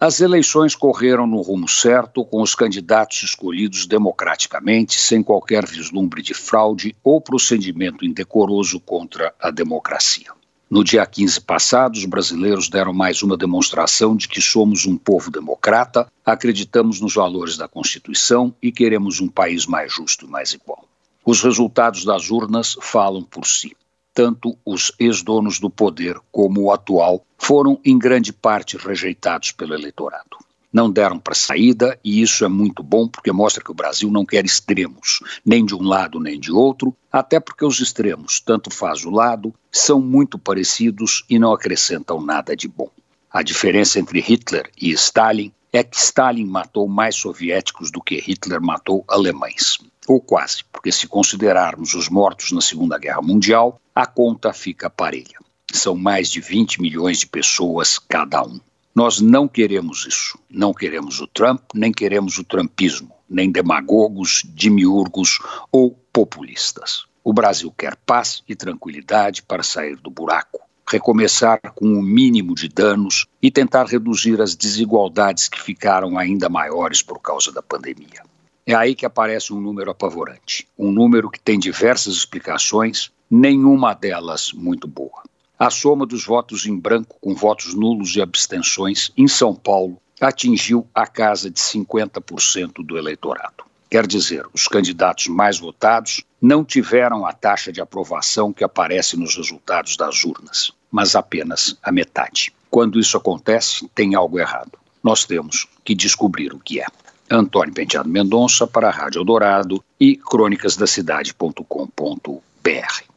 As eleições correram no rumo certo, com os candidatos escolhidos democraticamente, sem qualquer vislumbre de fraude ou procedimento indecoroso contra a democracia. No dia 15 passado, os brasileiros deram mais uma demonstração de que somos um povo democrata, acreditamos nos valores da Constituição e queremos um país mais justo e mais igual. Os resultados das urnas falam por si. Tanto os ex-donos do poder como o atual foram em grande parte rejeitados pelo eleitorado. Não deram para saída e isso é muito bom porque mostra que o Brasil não quer extremos, nem de um lado nem de outro, até porque os extremos, tanto faz o lado, são muito parecidos e não acrescentam nada de bom. A diferença entre Hitler e Stalin é que Stalin matou mais soviéticos do que Hitler matou alemães. Ou quase, porque se considerarmos os mortos na Segunda Guerra Mundial, a conta fica parelha. São mais de 20 milhões de pessoas cada um. Nós não queremos isso. Não queremos o Trump, nem queremos o trumpismo, nem demagogos, demiurgos ou populistas. O Brasil quer paz e tranquilidade para sair do buraco, recomeçar com o mínimo de danos e tentar reduzir as desigualdades que ficaram ainda maiores por causa da pandemia. É aí que aparece um número apavorante, um número que tem diversas explicações, nenhuma delas muito boa. A soma dos votos em branco com votos nulos e abstenções em São Paulo atingiu a casa de 50% do eleitorado. Quer dizer, os candidatos mais votados não tiveram a taxa de aprovação que aparece nos resultados das urnas, mas apenas a metade. Quando isso acontece, tem algo errado. Nós temos que descobrir o que é. Antônio Penteado Mendonça para a Rádio Eldorado e crônicasdacidade.com.br.